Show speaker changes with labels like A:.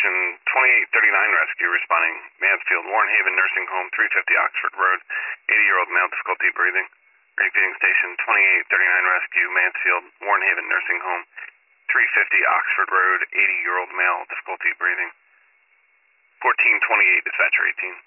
A: Station 2839 rescue responding. Mansfield, Warren Haven Nursing Home, 350 Oxford Road, 80-year-old male, difficulty breathing. Repeating Station 2839 rescue, Mansfield, Warren Haven Nursing Home, 350 Oxford Road, 80-year-old male, difficulty breathing. 1428, dispatcher 18.